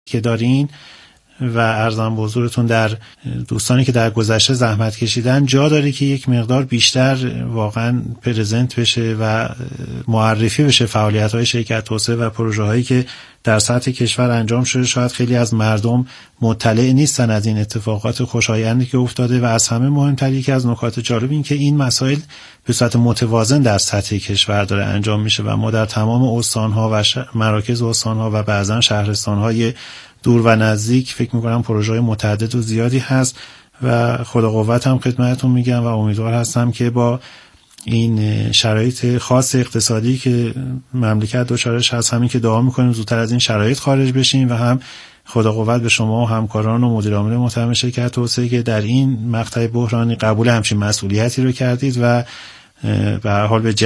که دارین و ارزم به حضورتون در دوستانی که در گذشته زحمت کشیدن جا داره که یک مقدار بیشتر واقعا پرزنت بشه و معرفی بشه فعالیت‌های شرکت توسعه و پروژه‌هایی که در سطح کشور انجام شده. شاید خیلی از مردم مطلع نیستن از این اتفاقات خوشایندی که افتاده و از همه مهمتر یکی از نکات جالب این که این مسائل به صورت متوازن در سطح کشور داره انجام میشه و ما در تمام استان‌ها و مراکز استان‌ها و بعضا شهرستان‌های دور و نزدیک فکر میکنم پروژه‌های متعدد و زیادی هست و خدا قوت هم خدمتتون میگم و امیدوار هستم که با این شرایط خاص اقتصادی که مملکت دچارش هست همین که دعا میکنیم زودتر از این شرایط خارج بشیم و هم خدا قوت به شما و همکاران و مدیر عامل محترم شرکت توسعه که در این مقطع بحرانی قبول همچین مسئولیتی رو کردید و به هر حال به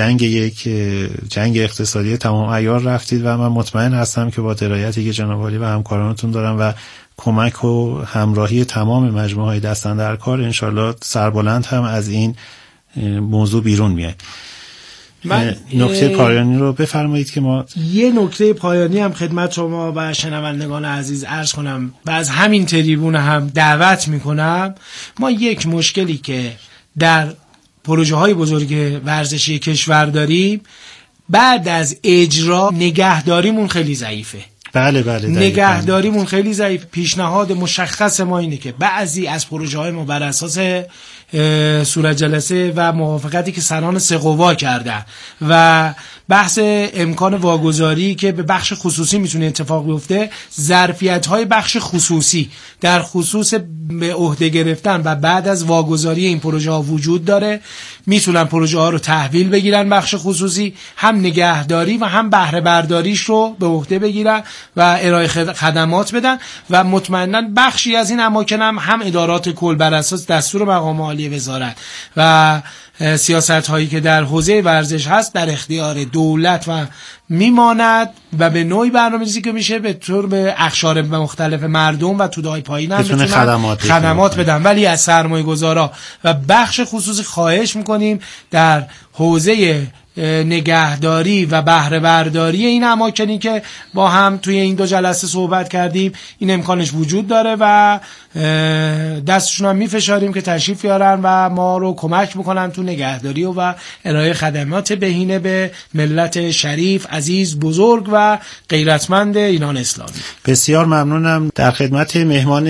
جنگ اقتصادی تمام عیار رفتید و من مطمئن هستم که با درایتی که جناب عالی و همکارانتون دارن و کمک و همراهی تمام مجموعه‌های دستن در کار انشالله سربلند هم از این موضوع بیرون میاد. من نکته پایانی رو بفرمایید که ما یه نکته پایانی هم خدمت شما و شنوندگان عزیز عرض کنم و از همین تریبون هم دعوت میکنم. ما یک مشکلی که در پروژه های بزرگ ورزشی کشور داریم بعد از اجرا نگهداریمون خیلی ضعیفه. بله نگهداریمون خیلی ضعیف. پیشنهاد مشخص ما اینه که بعضی از پروژه های ما بر اساس صورت جلسه و موافقتی که سران سقوا کردن و بحث امکان واگذاری که به بخش خصوصی میتونه اتفاق بیفته، ظرفیت‌های بخش خصوصی در خصوص به عهده گرفتن و بعد از واگذاری این پروژه ها وجود داره. میتونن پروژه ها رو تحویل بگیرن بخش خصوصی، هم نگهداری و هم بهره برداریش رو به عهده بگیرن و ارائه خدمات بدن و مطمئنا بخشی از این اماکن هم ادارات کل بر اساس دستور مقام عالی وزارت و سیاست هایی که در حوزه ورزش هست در اختیار دولت و میماند و به نوعی برنامه‌ریزی که میشه به طور به اقشار مختلف مردم و توده‌های پایین هم بتونن خدمات بدن. ولی از سرمایه‌گذارا و بخش خصوصی خواهش میکنیم در حوزه نگهداری و بهره برداری این اماکنی که با هم توی این دو جلسه صحبت کردیم این امکانش وجود داره و دستشون هم میفشاریم که تشریف بیارن و ما رو کمک بکنن تو نگهداری و ارائه خدمات بهینه به ملت شریف عزیز بزرگ و غیرتمند ایران اسلامی. بسیار ممنونم. در خدمت مهمان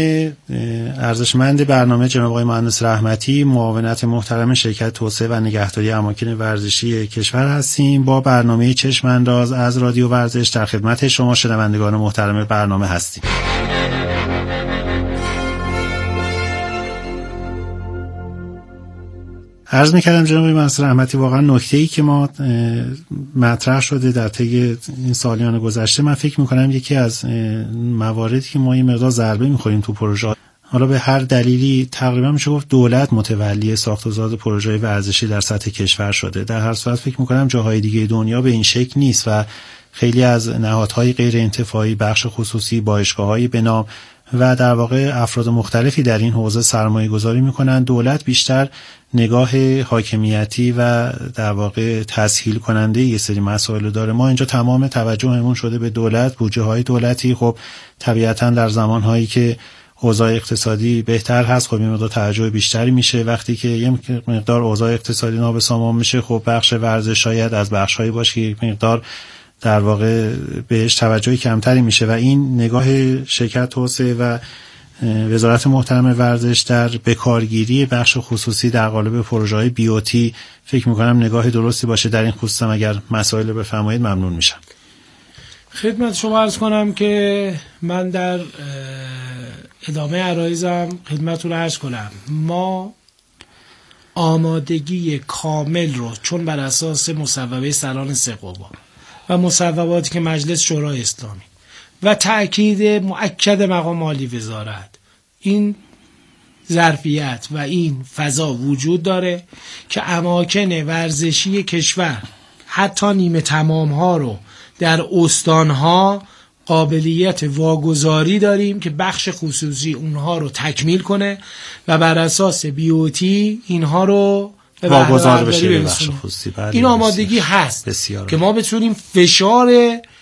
ارزشمند برنامه جناب آقای مهندس رحمتی، معاونت محترم شرکت توسعه و نگهداری اماکن ورزشی کشور هستیم. با برنامه چشم انداز از رادیو ورزش در خدمت شما شنوندگان محترم برنامه هستیم. عرض می‌کردم جناب مهندس رحمتی واقعا نکته‌ای که ما مطرح شده در طی این سالیان گذشته من فکر می‌کنم یکی از مواردی که ما این مقدار ضربه می‌خوریم تو پروژه، حالا به هر دلیلی تقریبا میشه گفت دولت متولی ساخت و ساز پروژه ورزشی در سطح کشور شده. در هر صورت فکر می‌کنم جاهای دیگه دنیا به این شکل نیست و خیلی از نهادهای غیر انتفاعی، بخش خصوصی، باشگاه‌های به نام و در واقع افراد مختلفی در این حوزه سرمایه گذاری میکنن. دولت بیشتر نگاه حاکمیتی و در واقع تسهیل کننده یه سری مسائل داره. ما اینجا تمام توجهمون شده به دولت، بودجه های دولتی. خب طبیعتا در زمانهایی که اوضاع اقتصادی بهتر هست خب این مقدار توجه بیشتری میشه. وقتی که یه مقدار اوضاع اقتصادی نابسامان میشه خب بخش ورزش شاید از بخش‌هایی باشه که یک مقدار در واقع بهش توجهی کمتری میشه و این نگاه شرکت توسعه و وزارت محترم ورزش در بکارگیری بخش خصوصی در قالب پروژه‌های بیوتی فکر میکنم نگاه درستی باشه. در این خصوص اگر مسائل بفرمایید ممنون میشم. خدمت شما عرض کنم که من در ادامه عرایزم خدمتتون عرض کنم ما آمادگی کامل رو چون بر اساس مصوبه سران سقوا و مصوباتی که مجلس شورای اسلامی و تأکید مؤکد مقام عالی وزارت این ظرفیت و این فضا وجود داره که اماکن ورزشی کشور حتی نیمه تمام ها رو در استان ها قابلیت واگذاری داریم که بخش خصوصی اونها رو تکمیل کنه و بر اساس بیوتی اینها رو واگذار بشه به بخش خصوصی. این آمادگی هست که ما بتونیم فشار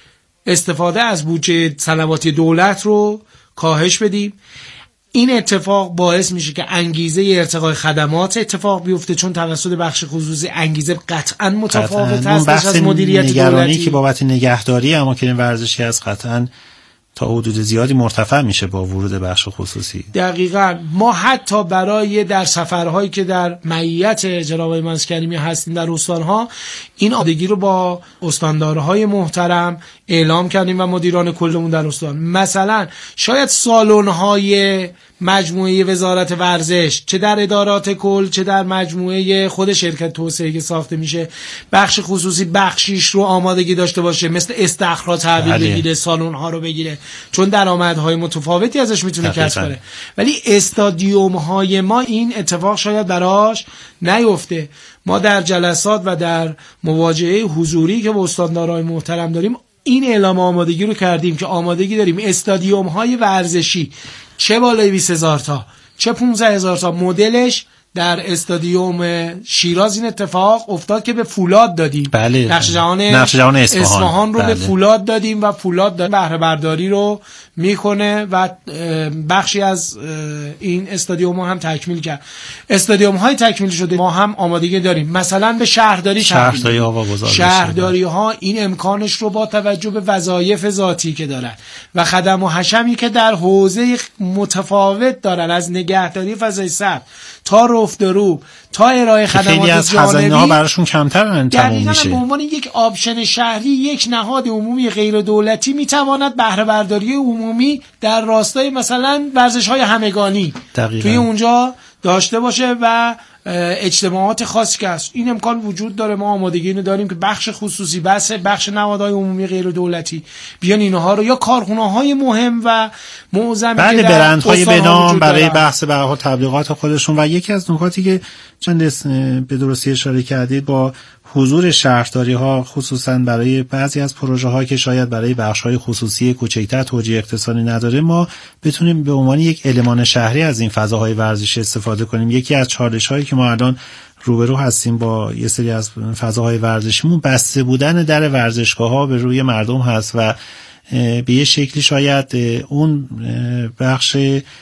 استفاده از بودجه صلواتی دولت رو کاهش بدیم. این اتفاق باعث میشه که انگیزه ارتقای خدمات اتفاق بیفته، چون توسط بخش خصوصی انگیزه قطعا متفاوت است از مدیریت نگرانی که بابت نگهداری اماکن ورزشی از قطعا تا حدود زیادی مرتفع میشه با ورود بخش خصوصی. دقیقاً. ما حتی برای در سفرهایی که در معیت جناب آقای مسکنی هستیم در استانها، این آمادگی رو با استاندارهای محترم اعلام کردیم و مدیران کلمون در استان. مثلا شاید سالن‌های مجموعه وزارت ورزش، چه در ادارات کل چه در مجموعه خود شرکت توسعه که ساخته میشه، بخش خصوصی بخشیش رو آمادگی داشته باشه، مثل استخراج تحویل بگیره، سالن‌ها رو بگیره، چون درآمدهای متفاوتی ازش میتونه کسب کنه. ولی استادیوم‌های ما این اتفاق شاید براش نیفته. ما در جلسات و در مواجهه حضوری که با استاندارهای محترم داریم این اعلام آمادگی رو کردیم که آمادگی داریم استادیوم‌های ورزشی، چه بالای 20,000 تا چه 15,000 تا مدلش در استادیوم شیراز این اتفاق افتاد که به فولاد دادیم. بله. نقش جهان اصفهان رو به فولاد دادیم و فولاد بهره برداری رو میکنه و بخشی از این استادیوم هم تکمیل کرد. استادیوم های تکمیل شده ما هم آمادگی داریم. مثلا به شهرداری ها این امکانش رو با توجه به وظایف ذاتی که دارن و خدم و حشمی که در حوزه متفاوت دارن، از نگهداری فضای سبز تا رفترو تا ارائه خدمات جانبی، خیلی از خزانه‌ها براشون کمتر تموم میشه. به عنوان یک آپشن شهری یک نهاد عمومی غیر دولتی میتواند بهره برداری عمومی در راستای مثلا ورزش‌های همگانی توی اونجا داشته باشه و اجتماعات خاصی که هست. این امکان وجود داره. ما آمادگی اینو داریم که بخش خصوصی بخش نهادهای عمومی غیر دولتی بیان اینها رو، یا کارخونه‌های مهم و معظمی که برندهای به نام برای بحث به حال تبلیغات خودشون. و یکی از نکاتی که چند به درستی اشاره کردید، با حضور شهرداری ها خصوصا برای بعضی از پروژه ها که شاید برای بخش های خصوصی کوچکتر توجیه اقتصادی نداره، ما بتونیم به عنوان یک المان شهری از این فضاهای ورزشی استفاده کنیم. یکی از چالش هایی که ما الان روبرو هستیم با یه سری از فضاهای ورزشیمون، بسته بودن در ورزشگاه ها به روی مردم هست و به یه شکلی شاید اون بخش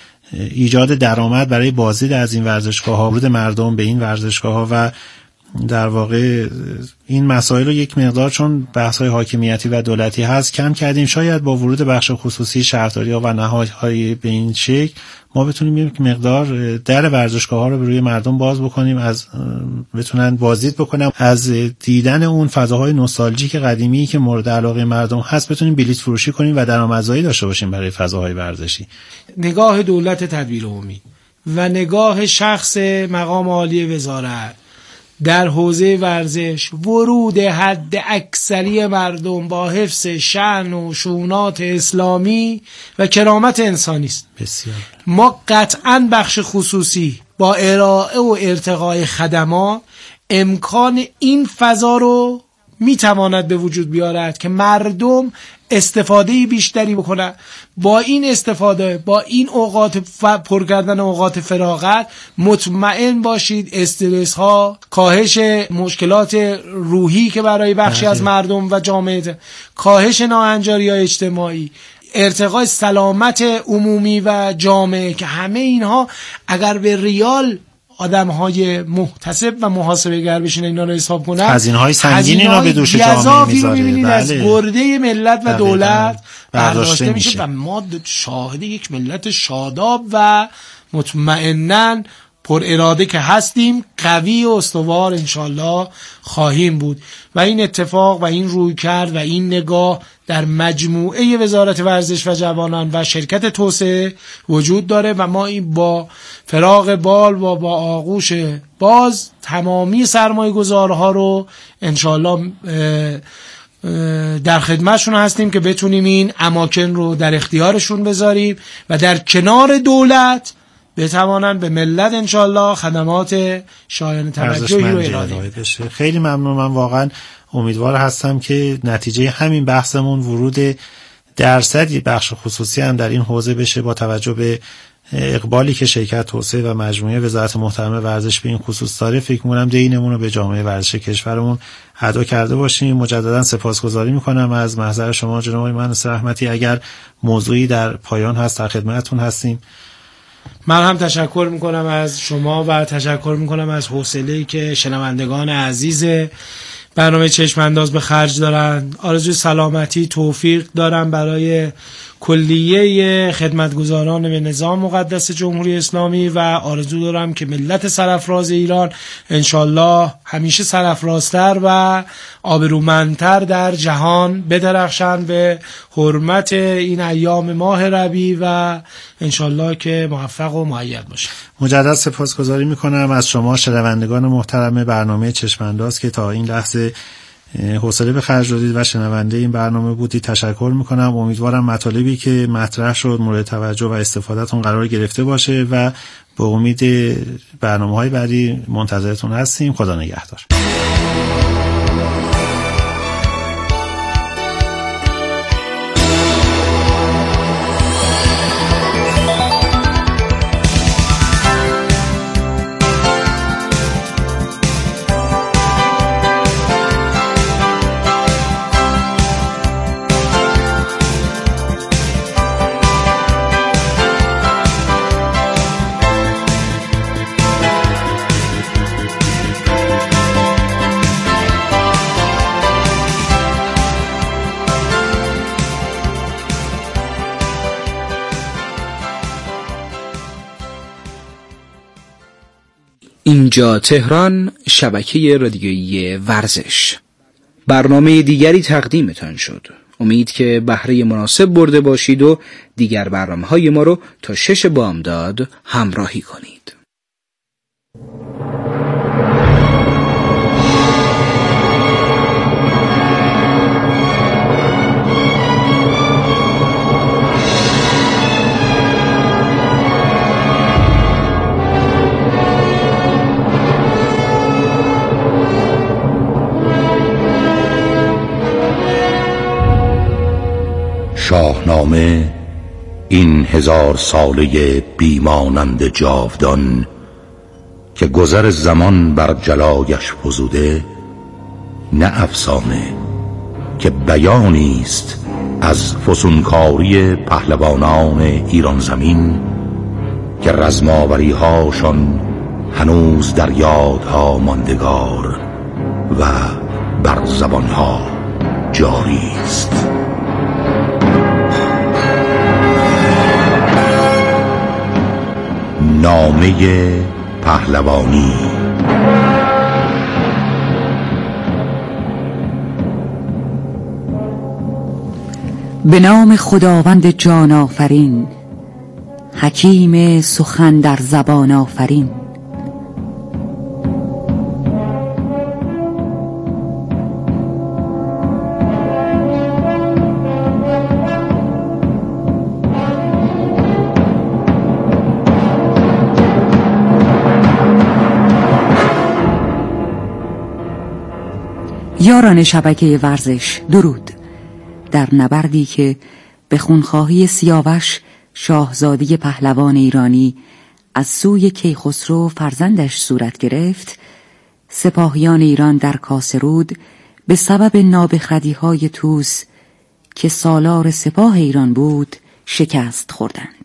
ایجاد درآمد برای بازدید از این ورزشگاه ها، ورود مردم به این ورزشگاه ها و در واقع این مسائل رو یک مقدار، چون بحث‌های حاکمیتی و دولتی هست، کم کردیم. شاید با ورود بخش خصوصی شهرداری‌ها و نهادهای به این شکل ما بتونیم یک مقدار در ورزشگاه‌ها رو به روی مردم باز بکنیم، از بتونن بازدید بکنن، از دیدن اون فضاهای نوستالژیک قدیمی که مورد علاقه مردم هست بتونیم بلیط فروشی کنیم و درآمدزایی داشته باشیم برای فضاهای ورزشی. نگاه دولت تدبیر عمومی و نگاه شخص مقام عالی وزارت در حوزه ورزش، ورود حد اکثری مردم با حفظ شأن و شؤونات اسلامی و کرامت انسانی است. بسیار. ما قطعاً بخش خصوصی با ارائه و ارتقای خدمات امکان این فضا رو میتواند به وجود بیارد که مردم استفاده بیشتری بکنن. با این استفاده، با این اوقات پر کردن اوقات فراغت، مطمئن باشید استرس ها، کاهش مشکلات روحی که برای بخشی از مردم و جامعه، کاهش ناهنجاری های اجتماعی، ارتقای سلامت عمومی و جامعه، که همه اینها اگر به ریال آدم‌های محتسب و محاسبه‌گر بشینن اینا رو حساب کنن، هزینه‌های سنگینی اینا به دوش جامعه میذاره. بله. از گرده ملت و دولت برداشته میشه و ما شاهد یک ملت شاداب و مطمئناً پر اراده که هستیم، قوی و استوار انشالله خواهیم بود. و این اتفاق و این رویکرد و این نگاه در مجموعه وزارت ورزش و جوانان و شرکت توسعه وجود داره و ما این با فراغ بال و با آغوش باز تمامی سرمایه گذارها رو انشالله در خدمتشون هستیم که بتونیم این اماکن رو در اختیارشون بذاریم و در کنار دولت بتوانند به ملت انشالله خدمات شایان توجهی رو ارائه بشه. خیلی ممنون. من واقعا امیدوار هستم که نتیجه همین بحثمون ورود درصدی بخش خصوصی هم در این حوزه بشه، با توجه به اقبالی که شرکت توسعه و مجموعه وزارت محترمه ورزش به این خصوص داره، فکر می‌کنم دینمون رو به جامعه ورزش کشورمون ادا کرده باشیم. مجددا سپاسگزاری می‌کنم از محضر شما جناب آقای مهندس رحمتی. اگر موضوعی در پایان هست در خدمتتون هستیم. من هم تشکر میکنم از شما و تشکر میکنم از حوصله‌ای که شنوندگان عزیز برنامه چشم انداز به خرج دارن. آرزوی سلامتی توفیق دارم برای کلیه خدمتگزاران به نظام مقدس جمهوری اسلامی و آرزو دارم که ملت سرافراز ایران انشالله همیشه سرافرازتر و آبرومندتر در جهان بدرخشند به حرمت این ایام ماه ربیع و انشالله که موفق و مؤید باشه. مجدد سپاسگزاری میکنم از شما شنوندگان محترم برنامه چشم انداز که تا این لحظه حوصله به خرج دادید و شنونده این برنامه بودید. تشکر میکنم. امیدوارم مطالبی که مطرح شد مورد توجه و استفادهتون قرار گرفته باشه و به امید برنامه‌های بعدی منتظرتون هستیم. خدا نگهدار. اینجا تهران، شبکه رادیویی ورزش. برنامه دیگری تقدیمتان شد. امید که بهره مناسب برده باشید و دیگر برنامه‌های ما رو تا 6 بامداد همراهی کنید. شاهنامه این 1000 ساله بیمانند جاودان که گذر زمان بر جلایش فزوده، نه افسانه که بیانی است از فسونکاری پهلوانان ایران زمین که رزماوری هاشان هنوز در یادها ماندگار و بر زبانها جاری است. نامه پهلوانی. به نام خداوند جان آفرین، حکیم سخن در زبان آفرین. یاران شبکه ورزش، درود. در نبردی که به خونخواهی سیاوش شاهزاده پهلوان ایرانی از سوی کیخسرو فرزندش صورت گرفت، سپاهیان ایران در کاسرود به سبب نابخردی‌های طوس که سالار سپاه ایران بود شکست خوردند.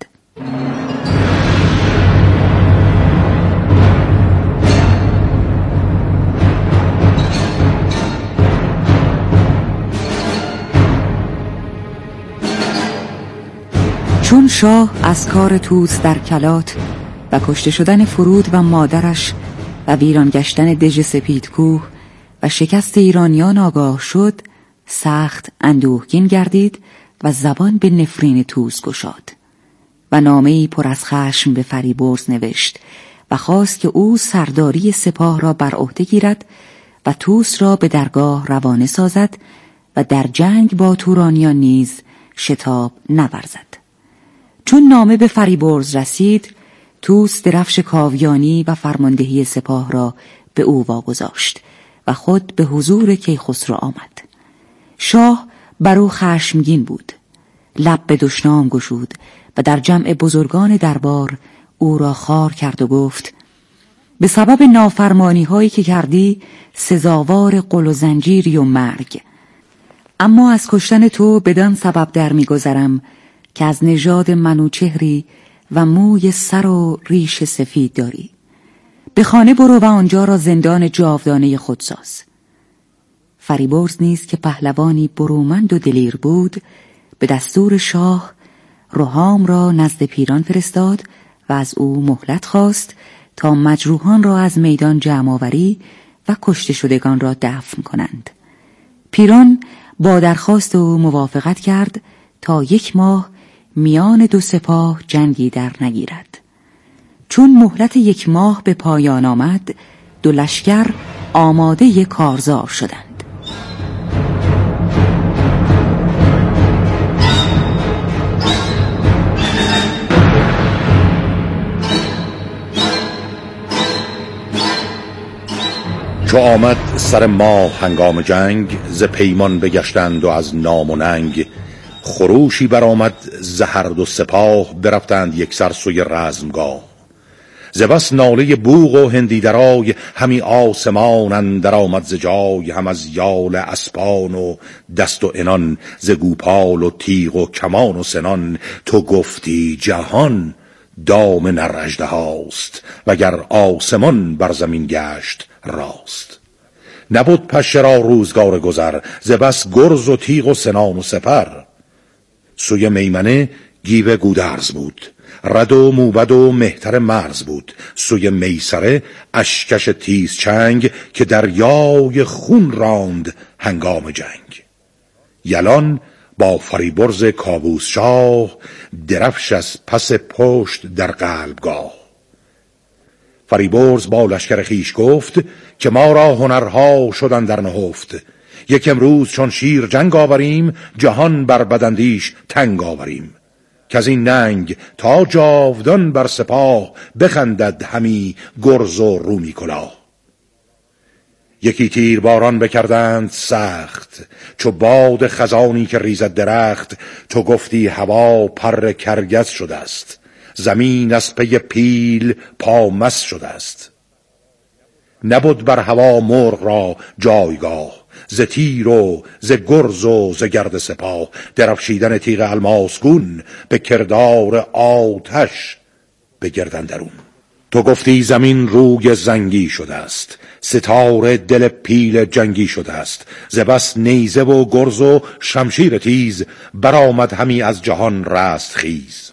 چون شاه از کار طوس در کلات و کشته شدن فرود و مادرش و ویران گشتن دژ سپیدکوه و شکست ایرانیان آگاه شد، سخت اندوهگین گردید و زبان به نفرین طوس گشاد و نامه‌ای پر از خشم به فریبرز نوشت و خواست که او سرداری سپاه را بر عهده گیرد و طوس را به درگاه روانه سازد و در جنگ با تورانیان نیز شتاب نورزد. چون نامه به فریبرز رسید، طوس درفش کاویانی و فرماندهی سپاه را به او واگذاشت و خود به حضور کیخسرو آمد. شاه بر او خشمگین بود، لب به دشنام گشود، و در جمع بزرگان دربار او را خوار کرد و گفت: به سبب نافرمانی هایی که کردی سزاوار قل و زنجیری و مرگ. اما از کشتن تو بدان سبب در می‌گذرم که از نژاد منوچهری و موی سر و ریش سفید داری. به خانه برو و آنجا را زندان جاودانه خود ساز. فریبرز نیز که پهلوانی برومند و دلیر بود، به دستور شاه رهام را نزد پیران فرستاد و از او مهلت خواست تا مجروحان را از میدان جمع آوری و کشته شدگان را دفن کنند. پیران با درخواست او موافقت کرد تا 1 ماه میان 2 سپاه جنگی در نگیرد. چون مهلت 1 ماه به پایان آمد، 2 لشکر آماده کارزار شدند. چو آمد سر ماه هنگام جنگ، ز پیمان بگشتند و از نام و ننگ. خروشی برآمد ز هر 2 سپاه، برفتند یکسر سوی رزمگاه. ز بس ناله بوق و هندی درای، همی آسمان اندر آمد ز جای. هم از یال اسپان و دست و عنان، ز گوپال و تیغ و کمان و سنان. تو گفتی جهان دام نر اژدهاست، وگر آسمان بر زمین گشت راست. نبود پشه را روزگار گذر، ز بس گرز و تیغ و سنان و سپر. سوی میمنه گیو گودرز بود، رد و موبد و مهتر مرز بود. سوی میسره اشکش تیز چنگ، که دریای خون راند هنگام جنگ. یلان با فریبرز کاووس شاه، درفش از پس پشت در قلبگاه. فریبرز با لشکر خویش گفت، که ما را هنرها شدن در نهفت. یک امروز چون شیر جنگ آوریم، جهان بر بداندیش تنگ آوریم. که از این ننگ تا جاودان بر سپاه، بخندد همی گرز و رومی کلاه. یکی تیر باران بکردند سخت، چو باد خزانی که ریزد درخت. تو گفتی هوا پر کرگس شده است، زمین از پی پیل پامس شده است. نبود بر هوا مرغ را جایگاه، ز تیر و ز گرز و ز گرد سپاه. درفشیدن تیغ الماسگون، به کردار آتش به گردن درون. تو گفتی زمین روی زنگی شده است، ستاره دل پیل جنگی شده است. ز بس نیزه و گرز و شمشیر تیز، برآمد همی از جهان رست خیز.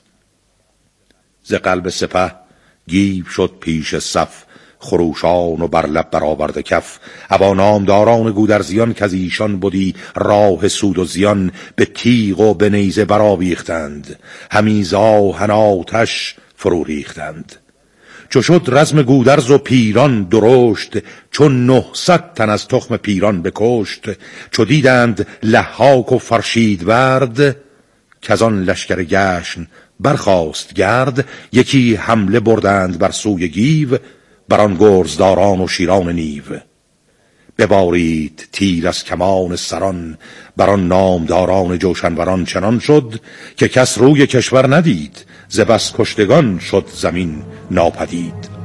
ز قلب سپه گیو شد پیش صف، خروشان و بر لب برآورده کف. ابا نامداران گودرزیان، که از ایشان بودی راه سود و زیان. به تیغ و به نیزه برآویختند، همی ز آهن آتش فرو ریختند. چو شد رزم گودرز و پیران درشت، چون 900 تن از تخم پیران بکشت. چو دیدند لحاک و فرشید ورد، که از آن لشکر گشن برخاست گرد. یکی حمله بردند بر سوی گیو، بران گرزداران و شیران نیو. ببارید تیر از کمان سران، بران نامداران جوشنوران. چنان شد که کس روی کشور ندید، ز بس کشتگان شد زمین ناپدید.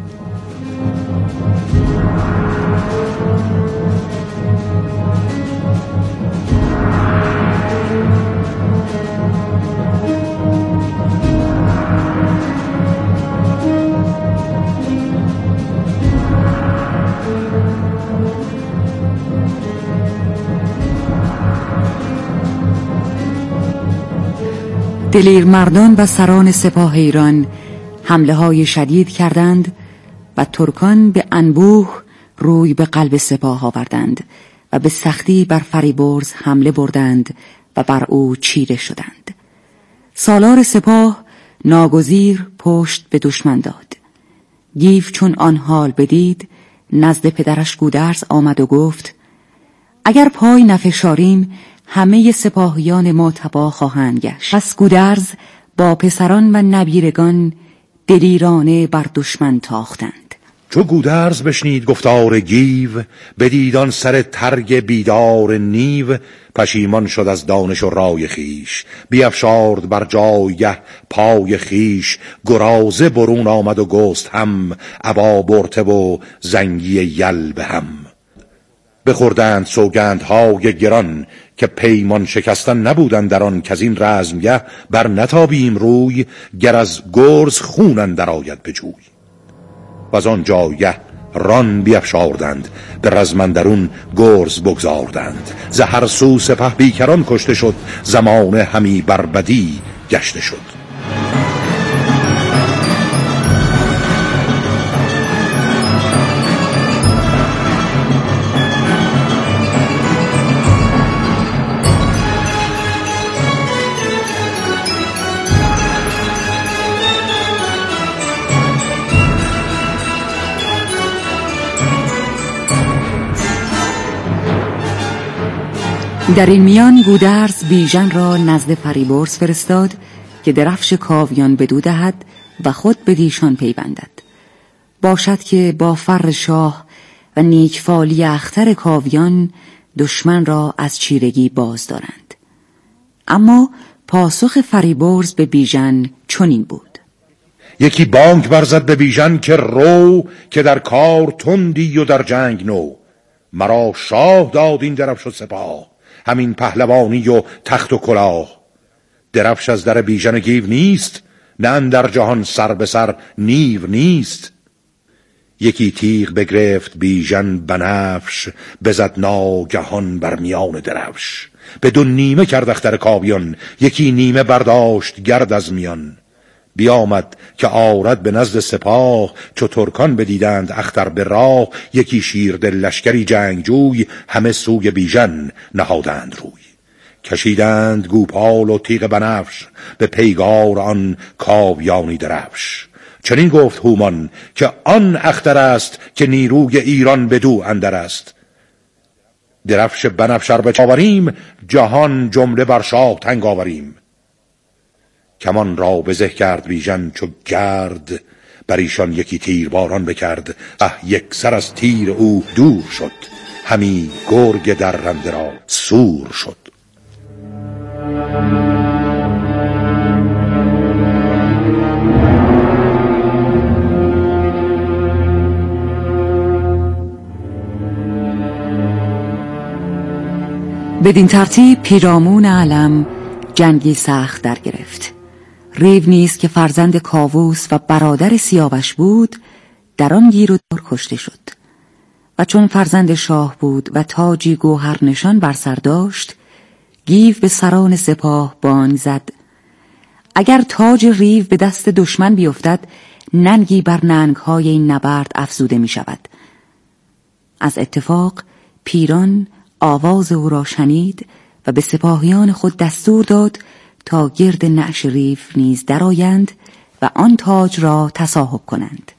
دلیر مردان و سران سپاه ایران حمله های شدید کردند و ترکان به انبوه روی به قلب سپاه آوردند و به سختی بر فریبرز حمله بردند و بر او چیره شدند. سالار سپاه ناگزیر پشت به دشمن داد. گیو چون آن حال بدید، نزد پدرش گودرز آمد و گفت: اگر پای نفشاریم، همه سپاهیان ما تباه خواهند گشت. پس گودرز با پسران و نبیرگان دلیرانه بر دشمن تاختند. چو گودرز بشنید گفتار گیو، بدید آن سر ترگ بیدار نیو. پشیمان شد از دانش و رای خیش، بیفشارد بر جایگه پای خیش. گرازه برون آمد و گست هم، ابا برته و زنگی یل به هم. بخوردند سوگندهای گران، که پیمان شکستن نبودند در آن. کز این رزمگه بر نتابیم روی، گر از گرز خون اندر آید به جوی. و از آن جایگه ران بیفشاردند، به رزم اندرون گرز بگذاردند. ز هر سو سپه بیکران کشته شد، زمانه همی بر بدی گشته شد. در این میان گودرز بیژن را نزد فریبرز فرستاد که درفش کاویان بدو دهد و خود بدیشان پیوندد. باشد که با فر شاه و نیکفالی اختر کاویان دشمن را از چیرگی باز دارند. اما پاسخ فریبرز به بیژن چنین بود: یکی بانگ برزد به بیژن که رو، که در کار تندی و در جنگ نو. مرا شاه داد این درفش و سپاه، همین پهلوانی و تخت و کلاه. درفش از در بیژن گیو نیست، نه اندر جهان سر به سر نیو نیست. یکی تیغ بگرفت بیژن بنفش، بزد ناگهان بر میان درفش. به دو نیمه کرد اختر کاویان، یکی نیمه برداشت گرد از میان. بیامد که آرد به نزد سپاه، چو ترکان بدیدند اختر به راه. یکی شیردل لشکری جنگجوی، همه سوی بیژن نهادند روی. کشیدند گوپال و تیغ بنفش، به پیگار آن کاویانی درفش. چنین گفت هومان که آن اختر است، که نیروی ایران بدو اندر است. درفش بنفش ار بچاوریم، جهان جمله بر شاه تنگ آوریم. کمان را بزه کرد بیژن چو گرد، بر ایشان یکی تیر باران بکرد. یک سر از تیر او دور شد، همی گرگ درنده را سور شد. بدین ترتیب پیرامون علم جنگی سخت در گرفت. ریو نیز که فرزند کاووس و برادر سیاوش بود، در آن گیر و دار کشته شد. و چون فرزند شاه بود و تاجی گوهر نشان بر سر داشت، گیو به سران سپاه بانگ زد: اگر تاج ریو به دست دشمن بیفتد، ننگی بر ننگهای این نبرد افزوده می شود. از اتفاق پیران آواز او را شنید و به سپاهیان خود دستور داد تا گرد نعش ریو نیز درآیند و آن تاج را تصاحب کنند.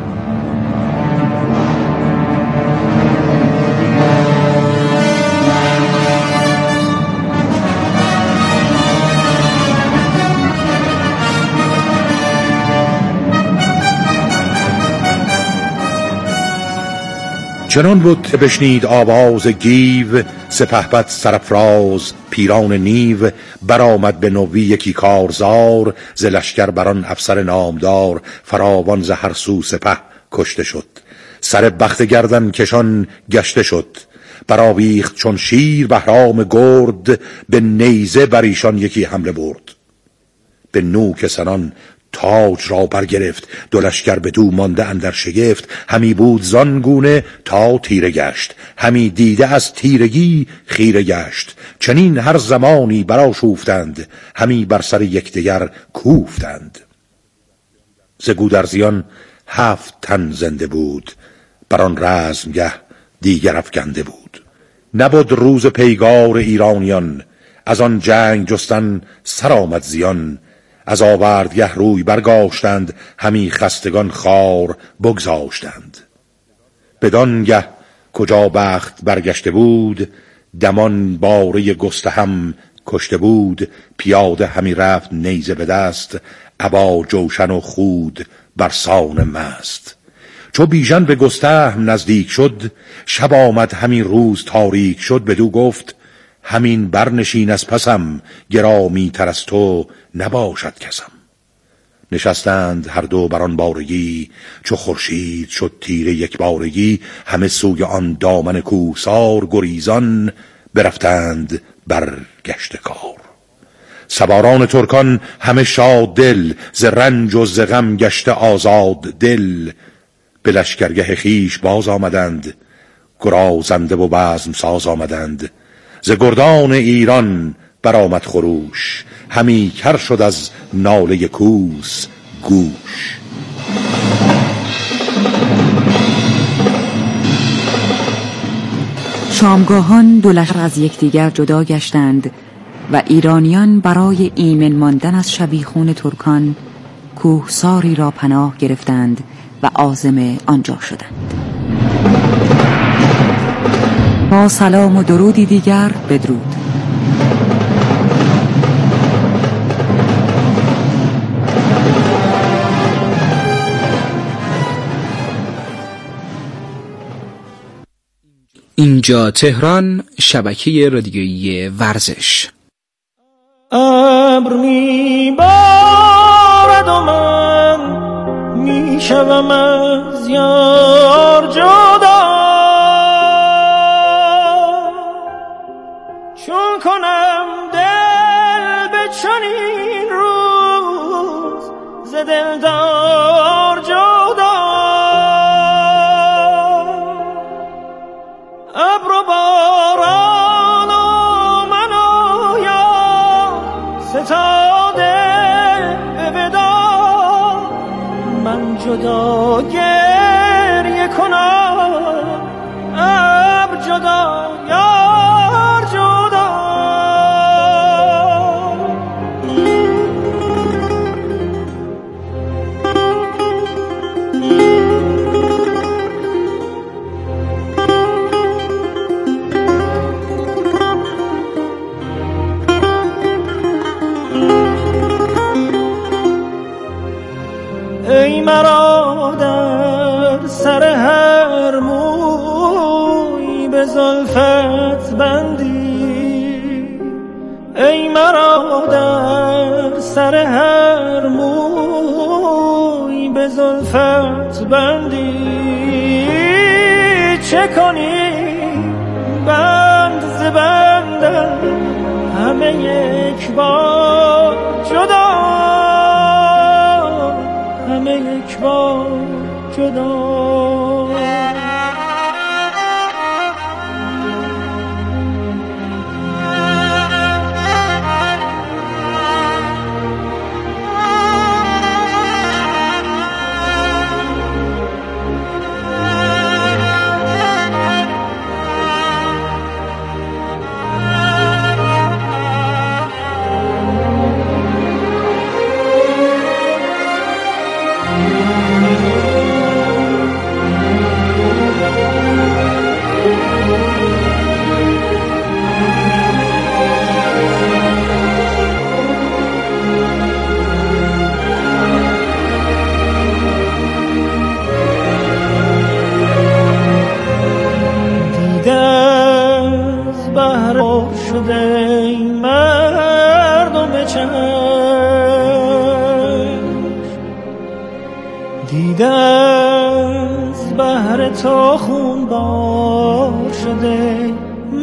چنان بود که بشنید آواز گیو، سپهبد سرافراز پیران نیو. برآمد به نوی یکی کارزار، ز لشکر بران افسر نامدار. فراوان ز هر سو سپه کشته شد، سر بخت گردن کشان گشته شد. برآویخت چون شیر بهرام گرد، به نیزه بر ایشان یکی حمله برد. به نوک سنان تاج را برگرفت، دو لشکر بدو مانده اندر شگفت. همی بود زان گونه تا تیره گشت، همی دیده از تیرگی خیره گشت. چنین هر زمانی برآشوفتند، همی بر سر یکدیگر کوفتند. ز گودرزیان 7 تن زنده بود، بر آن رزمگه دیگر افگنده بود. نبود روز پیگار ایرانیان، از آن جنگ جستن سر آمد زیان. از آوردگه روی برگاشتند، همی خستگان خوار بگذاشتند. بدانگه کجا بخت برگشته بود، دمان باره گسته هم کشته بود. پیاده همی رفت نیزه به دست، ابا جوشن و خود برسان مست. چو بیژن به گستهم نزدیک شد، شب آمد همین روز تاریک شد. بدو گفت همین برنشین از پسم، گرامی تر از تو نباشد کسم. نشستند هر دو بران بارگی، چو خورشید شد تیره یک بارگی. همه سوی آن دامن کوهسار، گریزان برفتند بر گشت کار. سواران ترکان همه شاد دل، ز رنج و ز غم گشته آزاد دل. به لشکرگه خویش باز آمدند، گرازنده و بزم ساز آمدند. ز گردان ایران برآمد خروش، همی کر شد از ناله کوس گوش. شامگاهان دو لشکر از یکدیگر جدا گشتند و ایرانیان برای ایمن ماندن از شبیخون ترکان کوهساری را پناه گرفتند و عازم آنجا شدند. با سلام و درودی دیگر بدرود. اینجا تهران، شبکه رادیویی ورزش. ابر میبارد و من میشوم از یار جدا، چون کنم دل به چنین روز ز دلدار جدا. ابر و باران و من و یار ستاده به وداع، من جدا گریه کنم ابر جدا یار جدا. ای مرا در سر هر موی به زلفت بندی، ای مرا در سر هر موی به زلفت بندی. چه کنی بند ز بندم همه یک بار جدا، همه یک بار جدا. شده مردم چشم، دیده از بهر تو خونبار شده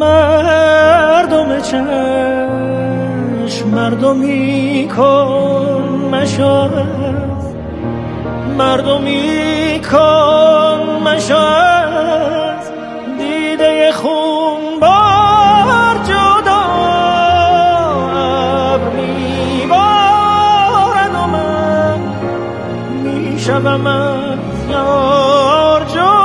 مردم چشم. مردمی کن مشاهد، مردمی کن مشاهد، دیده خونبار جدا. ابر میبارد و من میشوم از یار جدا.